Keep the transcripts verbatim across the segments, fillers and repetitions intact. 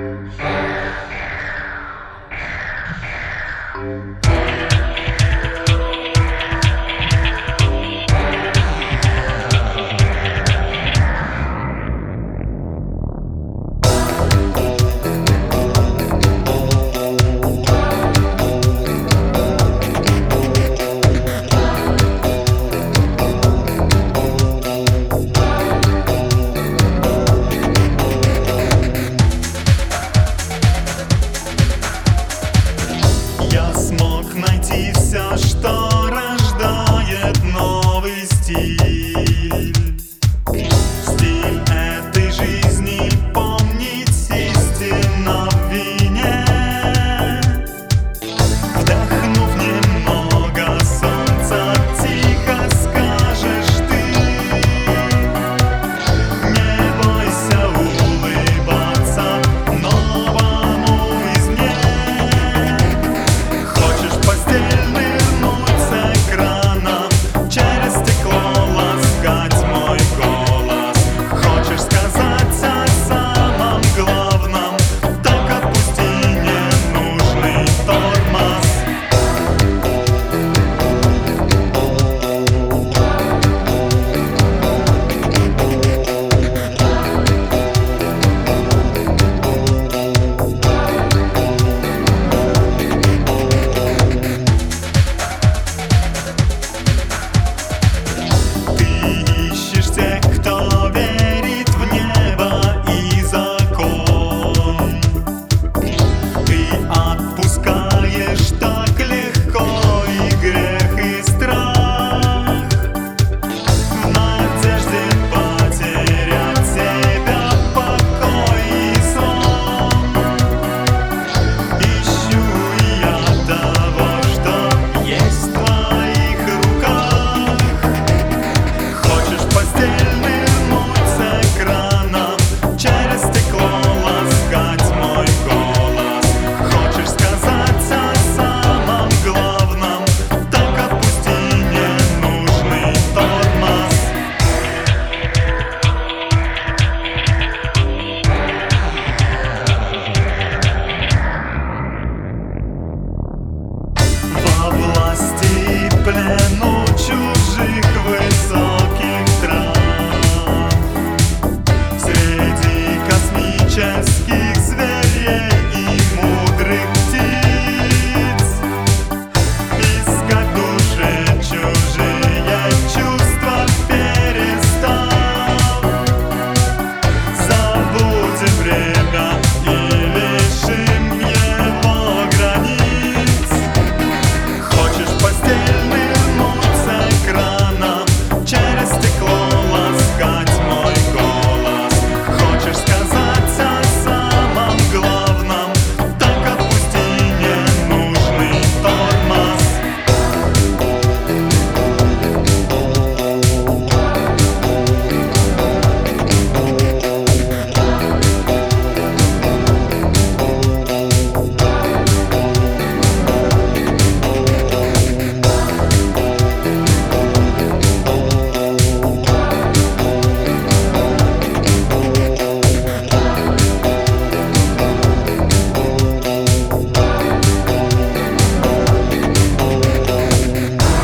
Я смог найти все, что рождает новый стиль. Стиль этой жизни помнить истинно в вине. Вдохнув немного солнца, тихо скажешь ты: не бойся улыбаться новому извне. Хочешь в постель нырнуть с экрана, через стекло ласкать мой голос. Хочешь сказать о самом главном, так отпусти ненужный тормоз. Ты ищешь тех, кто верит в небо и закон. Ты отпускаешь так легко и грех, и страх, в надежде потерять себя, покой и сон. Ищу я того, что есть в твоих руках. Хочешь в постель нырнуть с экрана, через стекло ласкать мой голос. Хочешь сказать о самом главном, так отпусти ненужный тормоз. Во власти и плену чужих высоких трав, среди космических зверей и мудрых птиц, искать душе чужие чувства перестав. Забудем время и лишим его границ. Хочешь в постель нырнуть с экрана, через стекло ласкать мой голос. Хочешь сказать о самом главном, так отпусти ненужный тормоз.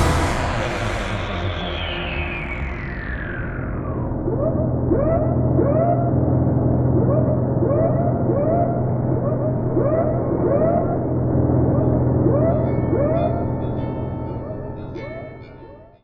Woo!